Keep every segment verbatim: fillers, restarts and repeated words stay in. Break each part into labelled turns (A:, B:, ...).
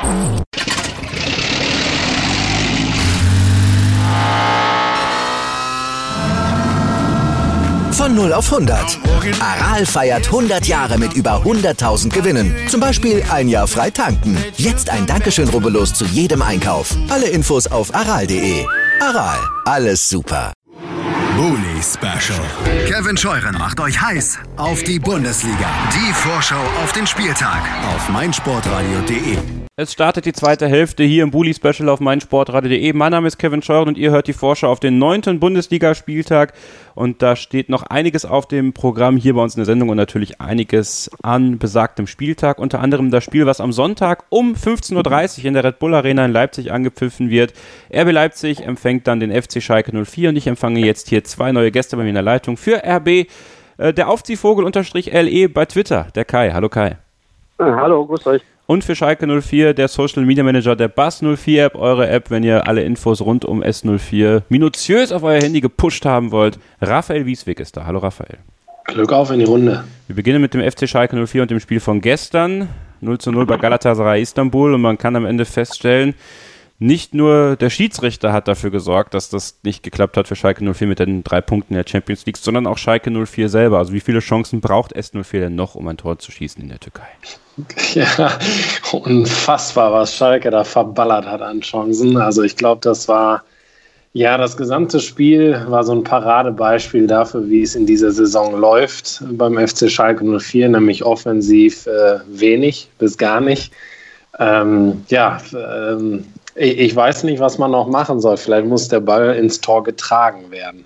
A: Von null auf hundert. Aral feiert hundert Jahre mit über hunderttausend Gewinnen. Zum Beispiel ein Jahr frei tanken. Jetzt ein Dankeschön, rubbellos zu jedem Einkauf. Alle Infos auf aral punkt de. Aral, alles super.
B: Bully Special. Kevin Scheuren macht euch heiß auf die Bundesliga. Die Vorschau auf den Spieltag auf meinsportradio punkt de.
C: Es startet die zweite Hälfte hier im Bully Special auf meinsportradio punkt de. Mein Name ist Kevin Scheuren und ihr hört die Vorschau auf den neunten Bundesligaspieltag. Und da steht noch einiges auf dem Programm hier bei uns in der Sendung und natürlich einiges an besagtem Spieltag. Unter anderem das Spiel, was am Sonntag um fünfzehn Uhr dreißig in der Red Bull Arena in Leipzig angepfiffen wird. R B Leipzig empfängt dann den F C Schalke null vier und ich empfange jetzt hier zwei neue Gäste bei mir in der Leitung für R B. Äh, der Aufziehvogel unterstrich L E bei Twitter, der Kai. Hallo Kai.
D: Hallo, grüß euch.
C: Und für Schalke null vier, der Social Media Manager der Bass null vier App, eure App, wenn ihr alle Infos rund um S null vier minutiös auf euer Handy gepusht haben wollt. Raphael Wieswig ist da. Hallo Raphael.
E: Glück auf in die Runde.
C: Wir beginnen mit dem F C Schalke null vier und dem Spiel von gestern. null zu null bei Galatasaray Istanbul und man kann am Ende feststellen, nicht nur der Schiedsrichter hat dafür gesorgt, dass das nicht geklappt hat für Schalke null vier mit den drei Punkten in der Champions League, sondern auch Schalke null vier selber. Also wie viele Chancen braucht S null vier denn noch, um ein Tor zu schießen in der Türkei?
E: Ja, unfassbar, was Schalke da verballert hat an Chancen. Also ich glaube, das war, ja, das gesamte Spiel war so ein Paradebeispiel dafür, wie es in dieser Saison läuft beim F C Schalke null vier, nämlich offensiv äh, wenig bis gar nicht. Ähm, ja, ähm, ich, ich weiß nicht, was man noch machen soll. Vielleicht muss der Ball ins Tor getragen werden.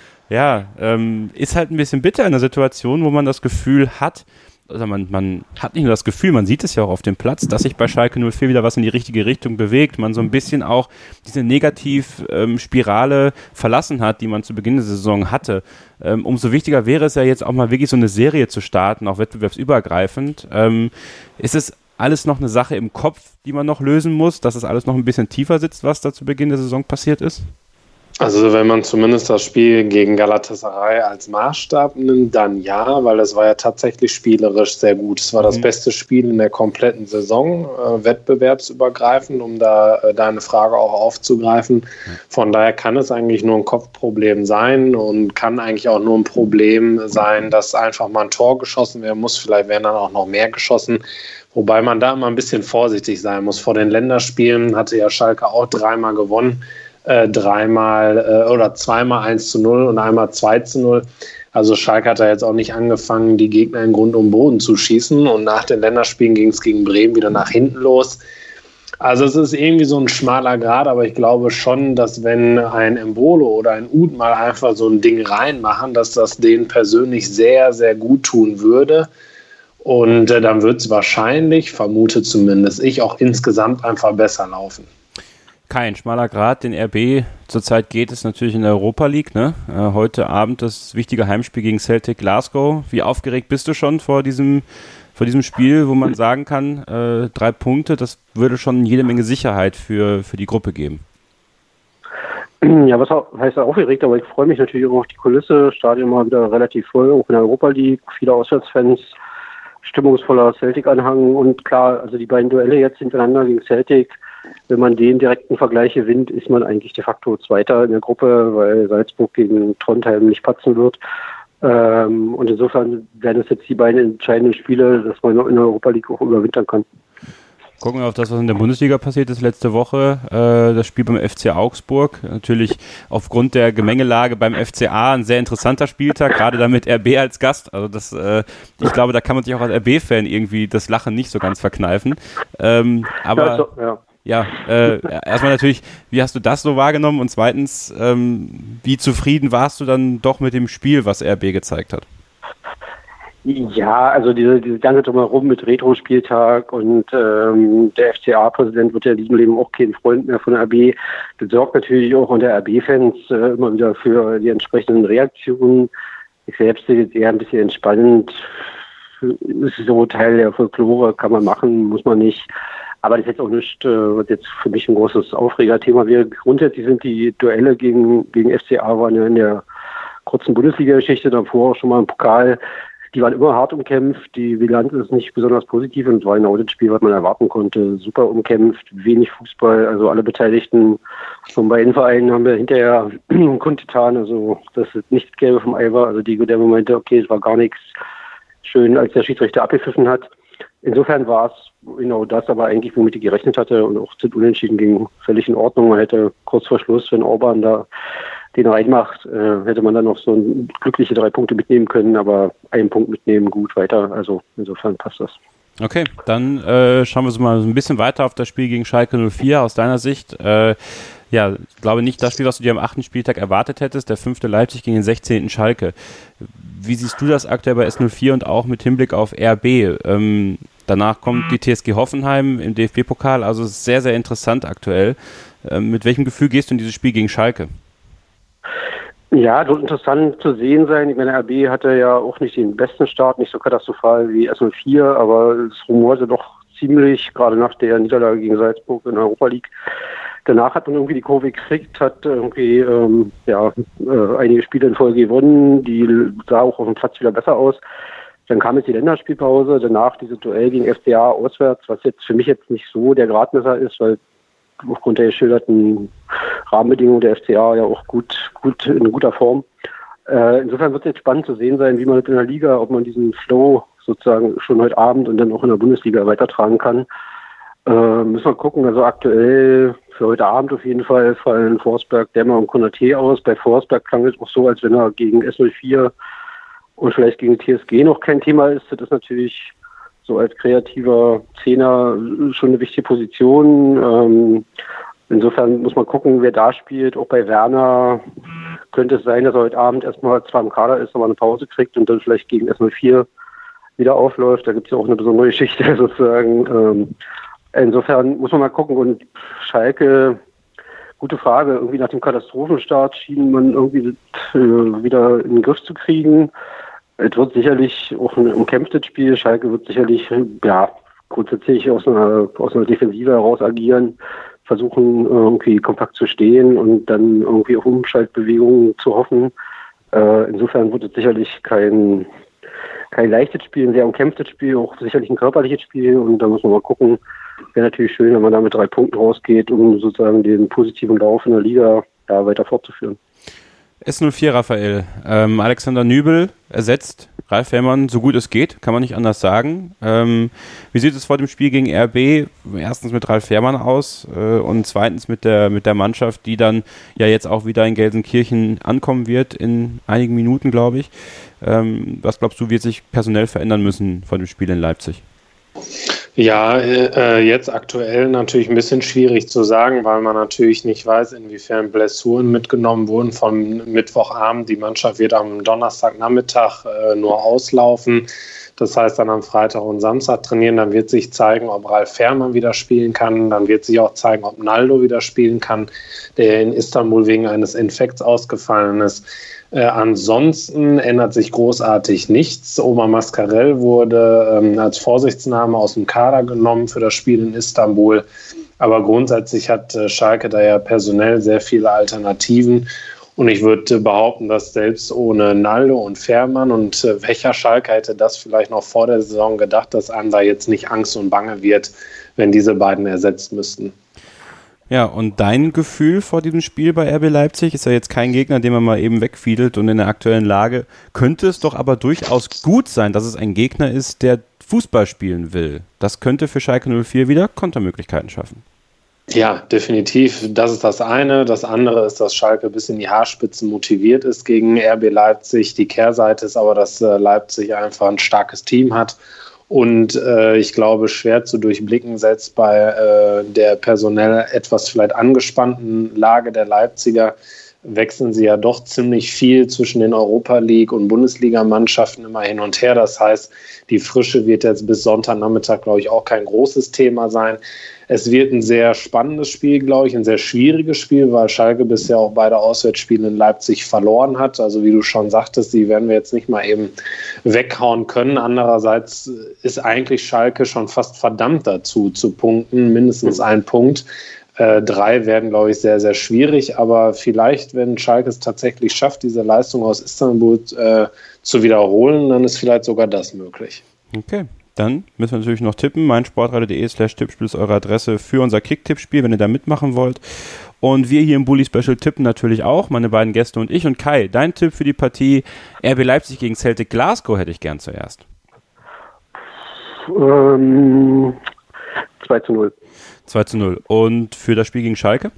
C: Ja, ähm, ist halt ein bisschen bitter in der Situation, wo man das Gefühl hat, also man, man hat nicht nur das Gefühl, man sieht es ja auch auf dem Platz, dass sich bei Schalke null vier wieder was in die richtige Richtung bewegt, man so ein bisschen auch diese Negativspirale ähm, verlassen hat, die man zu Beginn der Saison hatte. Ähm, umso wichtiger wäre es ja jetzt auch mal wirklich so eine Serie zu starten, auch wettbewerbsübergreifend. Ähm, ist es alles noch eine Sache im Kopf, die man noch lösen muss, dass es alles noch ein bisschen tiefer sitzt, was da zu Beginn der Saison passiert ist?
E: Also wenn man zumindest das Spiel gegen Galatasaray als Maßstab nimmt, dann ja, weil das war ja tatsächlich spielerisch sehr gut. Es war das mhm. beste Spiel in der kompletten Saison, äh, wettbewerbsübergreifend, um da äh, deine Frage auch aufzugreifen. Von daher kann es eigentlich nur ein Kopfproblem sein und kann eigentlich auch nur ein Problem sein, dass einfach mal ein Tor geschossen werden muss. Vielleicht werden dann auch noch mehr geschossen. Wobei man da immer ein bisschen vorsichtig sein muss. Vor den Länderspielen hatte ja Schalke auch dreimal gewonnen. Äh, dreimal äh, oder zweimal eins zu null und einmal zwei zu null. Also Schalke hat da jetzt auch nicht angefangen, die Gegner in Grund und Boden zu schießen. Und nach den Länderspielen ging es gegen Bremen wieder nach hinten los. Also es ist irgendwie so ein schmaler Grat, aber ich glaube schon, dass wenn ein Embolo oder ein Uth mal einfach so ein Ding reinmachen, dass das denen persönlich sehr, sehr gut tun würde. Und äh, dann wird es wahrscheinlich, vermute zumindest ich, auch insgesamt einfach besser laufen.
C: Kein schmaler Grat, den R B zurzeit geht es natürlich in der Europa League. Ne? Äh, heute Abend das wichtige Heimspiel gegen Celtic Glasgow. Wie aufgeregt bist du schon vor diesem, vor diesem Spiel, wo man sagen kann, äh, drei Punkte, das würde schon jede Menge Sicherheit für, für die Gruppe geben?
D: Ja, was heißt aufgeregt, aber ich freue mich natürlich auch auf die Kulisse. Stadion mal wieder relativ voll, auch in der Europa League, viele Auswärtsfans, stimmungsvoller Celtic-Anhang und klar, also die beiden Duelle jetzt hintereinander gegen Celtic. Wenn man den direkten Vergleich gewinnt, ist man eigentlich de facto Zweiter in der Gruppe, weil Salzburg gegen Trondheim nicht patzen wird. Ähm, und insofern werden es jetzt die beiden entscheidenden Spiele, dass man in der Europa League auch überwintern kann.
C: Gucken wir auf das, was in der Bundesliga passiert ist letzte Woche. Äh, das Spiel beim F C Augsburg. Natürlich aufgrund der Gemengelage beim F C A ein sehr interessanter Spieltag, gerade da mit R B als Gast. Also das, äh, ich glaube, da kann man sich auch als R B-Fan irgendwie das Lachen nicht so ganz verkneifen. Ähm, aber
D: ja, so, ja.
C: Ja, äh, erstmal natürlich, wie hast du das so wahrgenommen? Und zweitens, ähm, wie zufrieden warst du dann doch mit dem Spiel, was R B gezeigt hat?
D: Ja, also diese, diese ganze Drumherum mit Retro-Spieltag und ähm, der F C A-Präsident wird ja in diesem Leben auch kein Freund mehr von der R B. Das sorgt natürlich auch unter R B-Fans äh, immer wieder für die entsprechenden Reaktionen. Ich selbst sehe jetzt eher ein bisschen entspannend. Das ist so Teil der Folklore, kann man machen, muss man nicht. Aber das ist jetzt auch nicht, äh, was jetzt für mich ein großes Aufregerthema wäre. Grundsätzlich sind die Duelle gegen, gegen F C A waren ja in der kurzen Bundesliga-Geschichte davor auch schon mal im Pokal. die waren immer hart umkämpft, die Bilanz ist nicht besonders positiv und es war genau das Spiel, was man erwarten konnte. Super umkämpft, wenig Fußball, also alle Beteiligten von beiden Vereinen haben wir hinterher kundgetan, also dass es nicht das Gelbe vom Ei war. Also Diego der meinte, okay, es war gar nichts schön, als der Schiedsrichter abgepfiffen hat. Insofern war es genau das, aber eigentlich, womit ich gerechnet hatte und auch zu Unentschieden ging völlig in Ordnung. Man hätte kurz vor Schluss, wenn Orban da den reinmacht, äh, hätte man dann noch so ein, glückliche drei Punkte mitnehmen können, aber einen Punkt mitnehmen, gut weiter. Also insofern passt das.
C: Okay, dann äh, schauen wir uns mal so ein bisschen weiter auf das Spiel gegen Schalke null vier aus deiner Sicht. Äh, ja, ich glaube nicht das Spiel, was du dir am achten Spieltag erwartet hättest, der fünfte Leipzig gegen den sechzehnten Schalke. Wie siehst du das aktuell bei S null vier und auch mit Hinblick auf R B? Ähm, danach kommt die T S G Hoffenheim im D F B-Pokal, also sehr, sehr interessant aktuell. Ähm, mit welchem Gefühl gehst du in dieses Spiel gegen Schalke?
D: Ja, das wird interessant zu sehen sein. Ich meine, R B hatte ja auch nicht den besten Start, nicht so katastrophal wie S null vier, aber es rumorte doch ziemlich, gerade nach der Niederlage gegen Salzburg in der Europa League. Danach hat man irgendwie die Kurve gekriegt, hat irgendwie ähm, ja, äh, einige Spiele in Folge gewonnen, die sah auch auf dem Platz wieder besser aus. Dann kam jetzt die Länderspielpause, danach dieses Duell gegen F C A auswärts, was jetzt für mich jetzt nicht so der Gradmesser ist, weil aufgrund der geschilderten Rahmenbedingungen der F C A ja auch gut, gut in guter Form. Äh, insofern wird es jetzt spannend zu sehen sein, wie man in der Liga, ob man diesen Flow sozusagen schon heute Abend und dann auch in der Bundesliga weitertragen kann. Äh, müssen wir gucken, also aktuell für heute Abend auf jeden Fall fallen Forsberg, Dämmer und Konaté aus. Bei Forsberg klang es auch so, als wenn er gegen S null vier und vielleicht gegen T S G noch kein Thema ist. Das ist natürlich so als kreativer Zehner schon eine wichtige Position. Ähm, insofern muss man gucken, wer da spielt. Auch bei Werner könnte es sein, dass er heute Abend erstmal zwar im Kader ist, aber eine Pause kriegt und dann vielleicht gegen S null vier wieder aufläuft. Da gibt es ja auch eine besondere Geschichte sozusagen. Ähm, insofern muss man mal gucken. Und Schalke, gute Frage. Irgendwie nach dem Katastrophenstart schien man irgendwie äh, wieder in den Griff zu kriegen. Es wird sicherlich auch ein umkämpftes Spiel. Schalke wird sicherlich, ja, grundsätzlich aus einer, aus einer Defensive heraus agieren, versuchen irgendwie kompakt zu stehen und dann irgendwie auf Umschaltbewegungen zu hoffen. Äh, insofern wird es sicherlich kein, kein leichtes Spiel, ein sehr umkämpftes Spiel, auch sicherlich ein körperliches Spiel und da muss man mal gucken. Wäre natürlich schön, wenn man da mit drei Punkten rausgeht, um sozusagen den positiven Lauf in der Liga ja, weiter fortzuführen.
C: S null vier, Raphael. Ähm, Alexander Nübel ersetzt Ralf Fährmann, so gut es geht, kann man nicht anders sagen. Ähm, wie sieht es vor dem Spiel gegen R B erstens mit Ralf Fährmann aus äh, und zweitens mit der, mit der Mannschaft, die dann ja jetzt auch wieder in Gelsenkirchen ankommen wird in einigen Minuten, glaube ich. Ähm, was glaubst du, wird sich personell verändern müssen vor dem Spiel in Leipzig?
E: Ja, äh, jetzt aktuell natürlich ein bisschen schwierig zu sagen, weil man natürlich nicht weiß, inwiefern Blessuren mitgenommen wurden vom Mittwochabend. Die Mannschaft wird am Donnerstagnachmittag äh, nur auslaufen. Das heißt dann am Freitag und Samstag trainieren. Dann wird sich zeigen, ob Ralf Fährmann wieder spielen kann. Dann wird sich auch zeigen, ob Naldo wieder spielen kann, der in Istanbul wegen eines Infekts ausgefallen ist. Äh, ansonsten ändert sich großartig nichts. Omar Mascarell wurde ähm, als Vorsichtsnahme aus dem Kader genommen für das Spiel in Istanbul. Aber grundsätzlich hat äh, Schalke da ja personell sehr viele Alternativen. Und ich würde behaupten, dass selbst ohne Naldo und Fährmann und äh, welcher Schalke hätte das vielleicht noch vor der Saison gedacht, dass einem da jetzt nicht Angst und Bange wird, wenn diese beiden ersetzt müssten.
C: Ja, und dein Gefühl vor diesem Spiel bei R B Leipzig ist ja jetzt kein Gegner, den man mal eben wegfiedelt und in der aktuellen Lage könnte es doch aber durchaus gut sein, dass es ein Gegner ist, der Fußball spielen will. Das könnte für Schalke null vier wieder Kontermöglichkeiten schaffen.
E: Ja, definitiv. Das ist das eine. Das andere ist, dass Schalke bis in die Haarspitzen motiviert ist gegen R B Leipzig. Die Kehrseite ist aber, dass Leipzig einfach ein starkes Team hat. Und äh, ich glaube, schwer zu durchblicken, selbst bei äh, der personell etwas vielleicht angespannten Lage der Leipziger, wechseln sie ja doch ziemlich viel zwischen den Europa League und Bundesliga-Mannschaften immer hin und her. Das heißt, die Frische wird jetzt bis Sonntagnachmittag, glaube ich, auch kein großes Thema sein. Es wird ein sehr spannendes Spiel, glaube ich, ein sehr schwieriges Spiel, weil Schalke bisher auch beide Auswärtsspiele in Leipzig verloren hat. Also wie du schon sagtest, die werden wir jetzt nicht mal eben weghauen können. Andererseits ist eigentlich Schalke schon fast verdammt dazu, zu punkten, mindestens ein Punkt. äh, drei werden, glaube ich, sehr, sehr schwierig. Aber vielleicht, wenn Schalke es tatsächlich schafft, diese Leistung aus Istanbul äh, zu wiederholen, dann ist vielleicht sogar das möglich.
C: Okay. Dann müssen wir natürlich noch tippen. meinsportradio.de slash Tippspiel ist eure Adresse für unser Kick-Tipp-Spiel, wenn ihr da mitmachen wollt. Und wir hier im Bully Special tippen natürlich auch, meine beiden Gäste und ich. Und Kai, dein Tipp für die Partie R B Leipzig gegen Celtic Glasgow hätte ich gern zuerst.
D: Ähm, zwei zu null.
C: zwei zu null. Und für das Spiel gegen Schalke?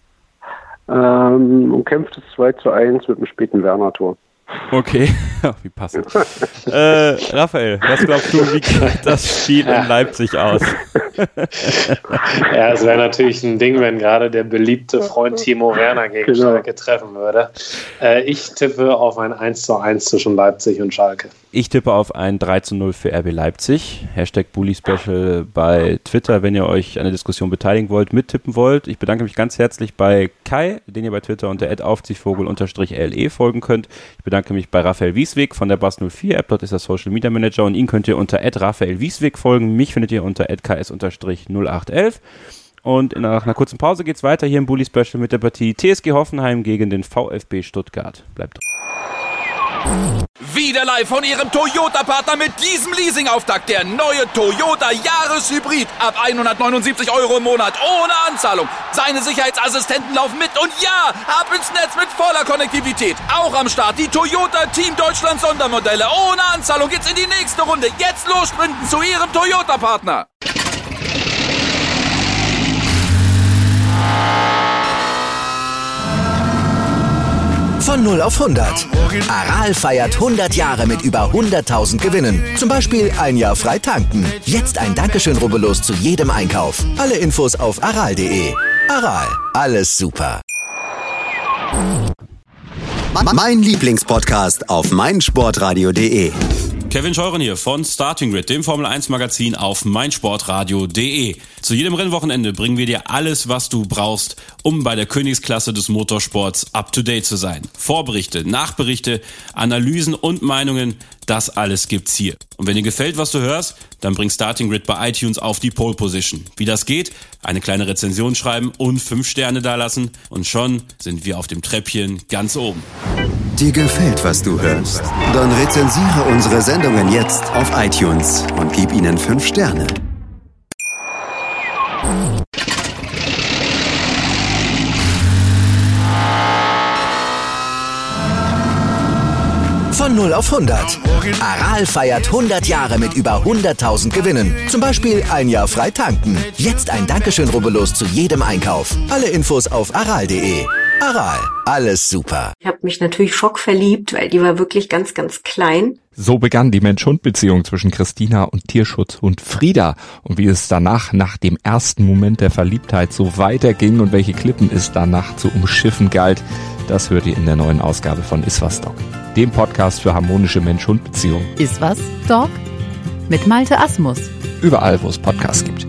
D: Ähm, umkämpftes zwei zu eins mit einem späten Werner-Tor.
C: Okay, wie passend. äh, Raphael, was glaubst du, wie geht das Spiel in Leipzig aus?
E: Ja, es wäre natürlich ein Ding, wenn gerade der beliebte Freund Timo Werner gegen genau. Schalke treffen würde. Äh, ich tippe auf ein eins zu eins zwischen Leipzig und Schalke.
C: Ich tippe auf ein drei zu null für R B Leipzig. Hashtag Bully Special bei Twitter, wenn ihr euch an der Diskussion beteiligen wollt, mittippen wollt. Ich bedanke mich ganz herzlich bei Kai, den ihr bei Twitter unter at aufziehvogel unterstrich L E folgen könnt. Ich bedanke mich bei Raphael Wieswig von der Bass null vier App. Dort ist er Social Media Manager und ihn könnt ihr unter at Raphael Wieswig folgen. Mich findet ihr unter at K S unterstrich null acht elf. Und nach einer kurzen Pause geht's weiter hier im Bully Special mit der Partie T S G Hoffenheim gegen den VfB Stuttgart. Bleibt dran.
F: Wieder live von Ihrem Toyota-Partner mit diesem Leasing-Auftakt. Der neue Toyota Jahreshybrid. Ab hundertneunundsiebzig Euro im Monat. Ohne Anzahlung. Seine Sicherheitsassistenten laufen mit. Und ja, ab ins Netz mit voller Konnektivität. Auch am Start die Toyota Team Deutschland Sondermodelle. Ohne Anzahlung geht's in die nächste Runde. Jetzt los sprinten zu Ihrem Toyota-Partner.
A: Von null auf hundert. Aral feiert hundert Jahre mit über hunderttausend Gewinnen. Zum Beispiel ein Jahr frei tanken. Jetzt ein Dankeschön, rubbellos zu jedem Einkauf. Alle Infos auf aral punkt de. Aral, alles super.
B: Mein Lieblingspodcast auf meinsportradio punkt de.
G: Kevin Scheuren hier von Starting Grid, dem Formel eins Magazin auf meinsportradio punkt de. Zu jedem Rennwochenende bringen wir dir alles, was du brauchst, um bei der Königsklasse des Motorsports up to date zu sein. Vorberichte, Nachberichte, Analysen und Meinungen, das alles gibt's hier. Und wenn dir gefällt, was du hörst, dann bring Starting Grid bei iTunes auf die Pole Position. Wie das geht? Eine kleine Rezension schreiben und fünf Sterne dalassen und schon sind wir auf dem Treppchen ganz oben.
B: Dir gefällt, was du hörst? Dann rezensiere unsere Sendungen jetzt auf iTunes und gib ihnen fünf Sterne.
A: Von null auf hundert. Aral feiert hundert Jahre mit über hunderttausend Gewinnen. Zum Beispiel ein Jahr frei tanken. Jetzt ein Dankeschön, rubbellos zu jedem Einkauf. Alle Infos auf aral punkt de. Aral, alles super.
H: Ich habe mich natürlich schockverliebt, weil die war wirklich ganz, ganz klein.
I: So begann die Mensch-Hund-Beziehung zwischen Christina und Tierschutzhund Frieda. Und wie es danach, nach dem ersten Moment der Verliebtheit, so weiterging und welche Klippen es danach zu umschiffen galt, das hört ihr in der neuen Ausgabe von Iswas Dog, dem Podcast für harmonische Mensch-Hund-Beziehungen.
J: Iswas Dog? Mit Malte Asmus.
I: Überall, wo es Podcasts gibt.